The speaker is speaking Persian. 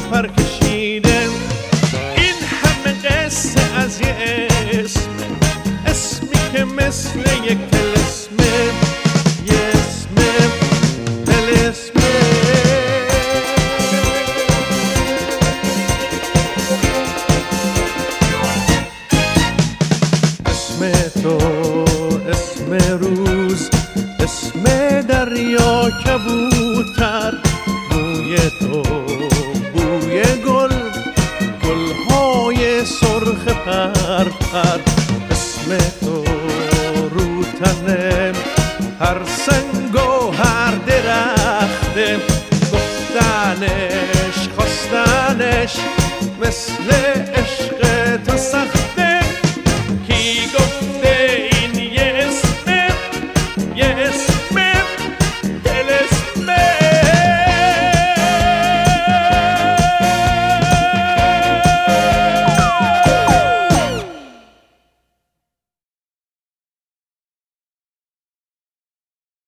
پر کشیده. این همه قصه از یه اسمی که مثل یک طلسمه، یه اسم طلسمه. اسم تو، اسم روز، اسم دریا، کبوتر، بوی تو، بوی گل، گلهای سرخ پرپر. اسم تو رو تن هر سنگ و هر درخته، گفتنش خواستنش مثل عشق